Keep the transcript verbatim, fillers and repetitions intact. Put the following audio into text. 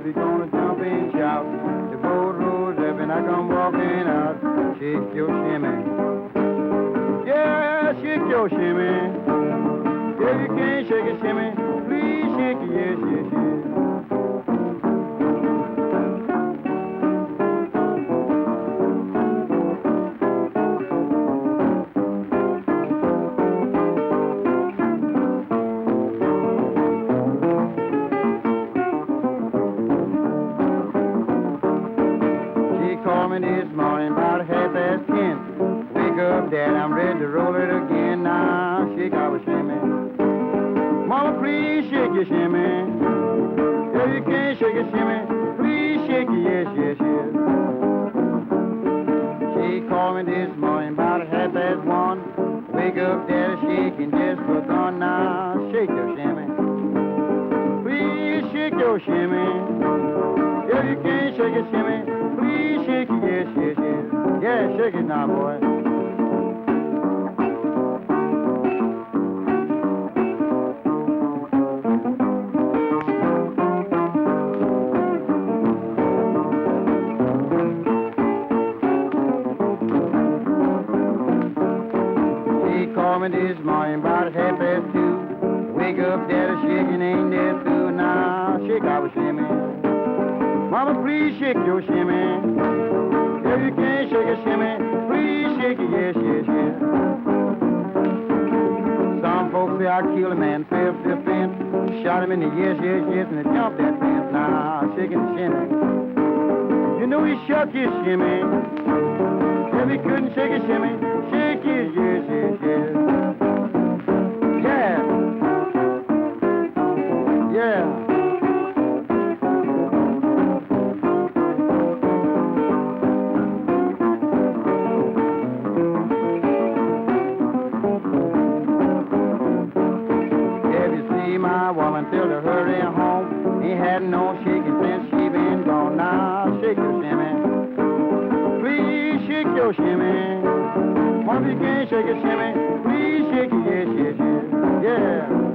if you're gonna jump and shout. The boat rolls up and I come walking out. Shake your shimmy. Yeah, shake your shimmy. If you can't shake it, shimmy, please shake it, yes, yes, yes. This morning about half past ten. Wake up, Dad, I'm ready to roll it again. Now shake our shimmy. Mama, please shake your shimmy. If you can't shake your shimmy, please shake it, yes, yes, yes. She called me this morning about half past one. Wake up, Dad, shaking just for gone. Now shake your shimmy. Please shake your shimmy. If you can't shake your shimmy, please shake it, yes, yes, yes. Yeah, shake it now, boy. She called me this morning about half past two. Wake up, Daddy, shaking ain't that through. Now shake our shimmy. Mama, please shake your shimmy. If you can't shake a shimmy, please shake it, yes, yes, yes. Some folks say I killed a man, fell off the fence, shot him in the yes, yes, yes, and he jumped that fence. Now, shaking the shimmy. You know he shook his shimmy. If he couldn't shake a shimmy, shake his yes, yes, yes. Yeah. Yeah. My woman till to hurry home. Ain't had no shaking since she been gone. Now shake your shimmy. Please shake your shimmy. Mom, if you can't shake your shimmy, please shake it, yes, yes, yes. Yeah.